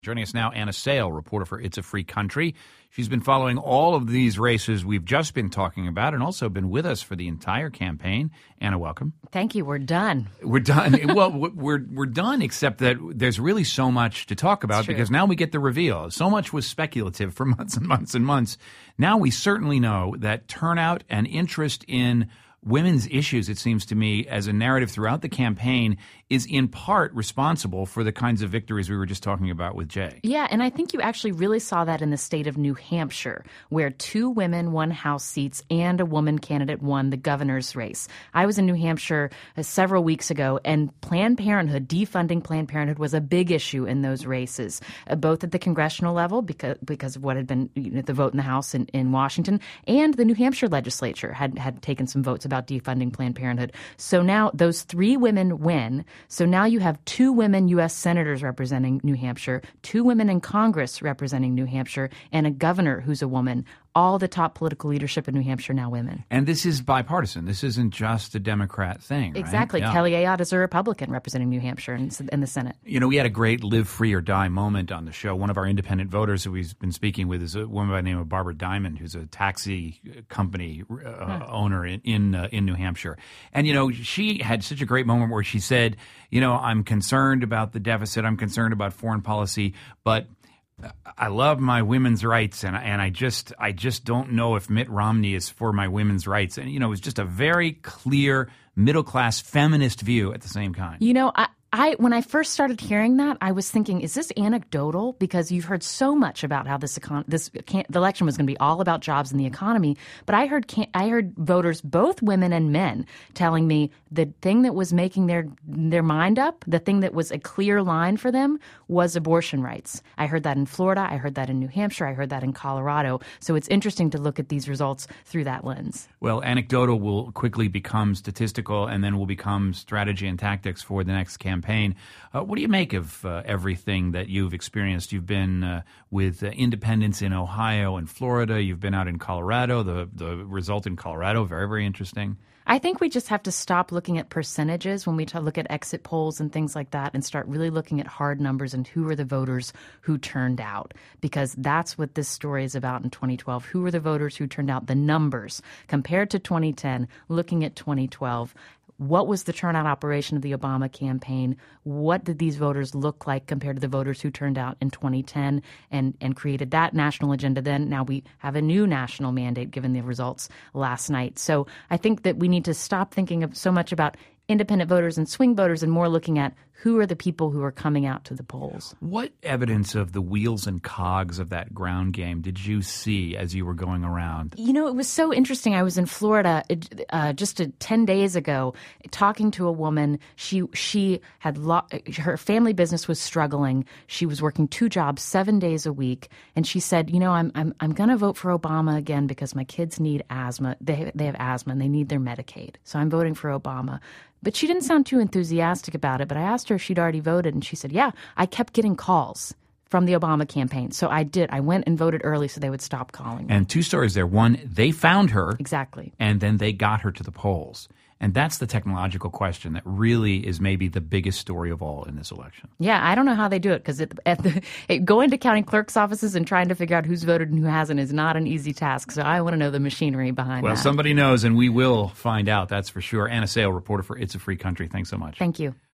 Joining us now, Anna Sale, reporter for It's a Free Country. She's been following all of these races we've just been talking about and also been with us for the entire campaign. Anna, welcome. Thank you. We're done. We're done. Well, we're done, except that there's really so much to talk about because now we get the reveal. So much was speculative for months and months and months. Now we certainly know that turnout and interest in women's issues, it seems to me, as a narrative throughout the campaign is in part responsible for the kinds of victories we were just talking about with Jay. Yeah, and I think you actually really saw that in the state of New Hampshire, where 2 women won House seats and a woman candidate won the governor's race. I was in New Hampshire several weeks ago, and Planned Parenthood, defunding Planned Parenthood, was a big issue in those races, both at the congressional level because of what had been the vote in the House in Washington, and the New Hampshire legislature had taken some votes about defunding Planned Parenthood. So now those 3 women win. So now you have 2 women U.S. senators representing New Hampshire, 2 women in Congress representing New Hampshire, and a governor who's a woman. All the top political leadership in New Hampshire now women. And this is bipartisan. This isn't just a Democrat thing, right? Exactly. Yeah. Kelly Ayotte is a Republican representing New Hampshire in the Senate. You know, we had a great live free or die moment on the show. One of our independent voters who we've been speaking with is a woman by the name of Barbara Diamond, who's a taxi company owner in New Hampshire. And, you know, she had such a great moment where she said, you know, I'm concerned about the deficit. I'm concerned about foreign policy, but I love my women's rights, and I just don't know if Mitt Romney is for my women's rights. And, you know, it was just a very clear middle-class feminist view at the same time. You know, when I first started hearing that, I was thinking, is this anecdotal? Because you've heard so much about how the election was going to be all about jobs and the economy. But I heard voters, both women and men, telling me the thing that was making their mind up, the thing that was a clear line for them, was abortion rights. I heard that in Florida. I heard that in New Hampshire. I heard that in Colorado. So it's interesting to look at these results through that lens. Well, anecdotal will quickly become statistical and then will become strategy and tactics for the next campaign. What do you make of everything that you've experienced? You've been with independents in Ohio and Florida. You've been out in Colorado. The result in Colorado, very, very interesting. I think we just have to stop looking at percentages when we look at exit polls and things like that and start really looking at hard numbers and who are the voters who turned out, because that's what this story is about in 2012. Who are the voters who turned out? The numbers compared to 2010, looking at 2012. What was the turnout operation of the Obama campaign? What did these voters look like compared to the voters who turned out in 2010 and created that national agenda then? Now we have a new national mandate given the results last night. So I think that we need to stop thinking of so much about independent voters and swing voters and more looking at who are the people who are coming out to the polls. What evidence of the wheels and cogs of that ground game did you see as you were going around? You know, it was so interesting. I was in Florida just 10 days ago talking to a woman. She had her family business was struggling. She was working 2 jobs, 7 days a week. And she said, you know, I'm going to vote for Obama again because my kids need asthma. They have asthma and they need their Medicaid. So I'm voting for Obama. But she didn't sound too enthusiastic about it. But I asked her if she'd already voted, and she said, yeah, I kept getting calls from the Obama campaign. So I did. I went and voted early so they would stop calling me. And 2 stories there. One, they found her. Exactly. And then they got her to the polls. And that's the technological question that really is maybe the biggest story of all in this election. Yeah, I don't know how they do it because going to county clerk's offices and trying to figure out who's voted and who hasn't is not an easy task. So I want to know the machinery behind that. Well, somebody knows, and we will find out, that's for sure. Anna Sale, reporter for It's a Free Country. Thanks so much. Thank you.